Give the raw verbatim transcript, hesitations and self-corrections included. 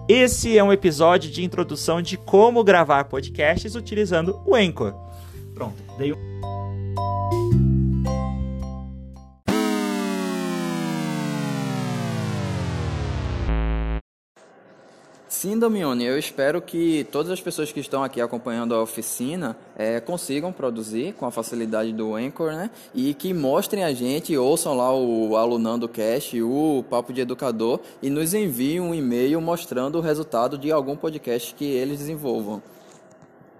Esse é um episódio de introdução de como gravar podcasts utilizando o Anchor. Pronto, dei um... Sim, Damione, eu espero que todas as pessoas que estão aqui acompanhando a oficina é, consigam produzir com a facilidade do Anchor, né? E que mostrem a gente, ouçam lá o Alunando Cast, o Papo de Educador, e nos enviem um e-mail mostrando o resultado de algum podcast que eles desenvolvam.